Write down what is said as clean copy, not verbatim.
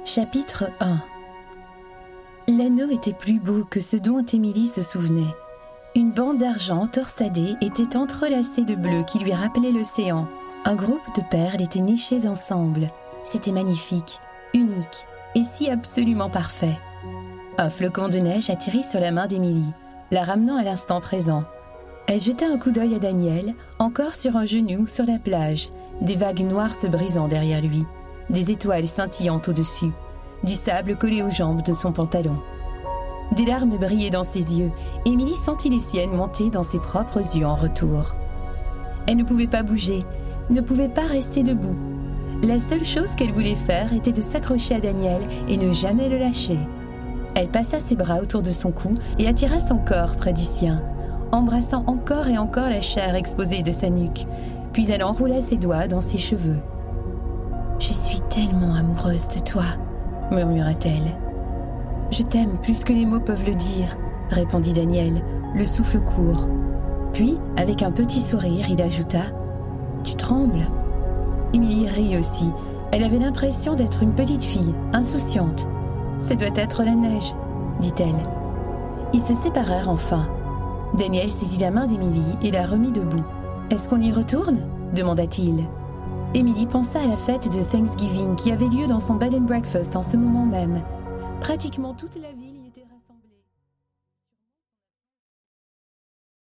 Chapitre 1. L'anneau était plus beau que ce dont Émilie se souvenait. Une bande d'argent torsadée était entrelacée de bleu qui lui rappelait l'océan. Un groupe de perles était nichées ensemble. C'était magnifique, unique et si absolument parfait. Un flocon de neige atterrit sur la main d'Émilie, la ramenant à l'instant présent. Elle jeta un coup d'œil à Daniel, encore sur un genou sur la plage, des vagues noires se brisant derrière lui, des étoiles scintillant au-dessus, du sable collé aux jambes de son pantalon. Des larmes brillaient dans ses yeux. Émilie sentit les siennes monter dans ses propres yeux en retour. Elle ne pouvait pas bouger, ne pouvait pas rester debout. La seule chose qu'elle voulait faire était de s'accrocher à Daniel et ne jamais le lâcher. Elle passa ses bras autour de son cou et attira son corps près du sien, embrassant encore et encore la chair exposée de sa nuque, puis elle enroula ses doigts dans ses cheveux. « Je suis tellement amoureuse de toi », murmura-t-elle. « Je t'aime plus que les mots peuvent le dire », répondit Daniel, le souffle court. Puis, avec un petit sourire, il ajouta « Tu trembles ?» Émilie rit aussi. Elle avait l'impression d'être une petite fille, insouciante. « Ça doit être la neige », dit-elle. Ils se séparèrent enfin. Daniel saisit la main d'Émilie et la remit debout. « Est-ce qu'on y retourne ?» demanda-t-il. Émilie pensa à la fête de Thanksgiving qui avait lieu dans son bed and breakfast en ce moment même. Pratiquement toute la ville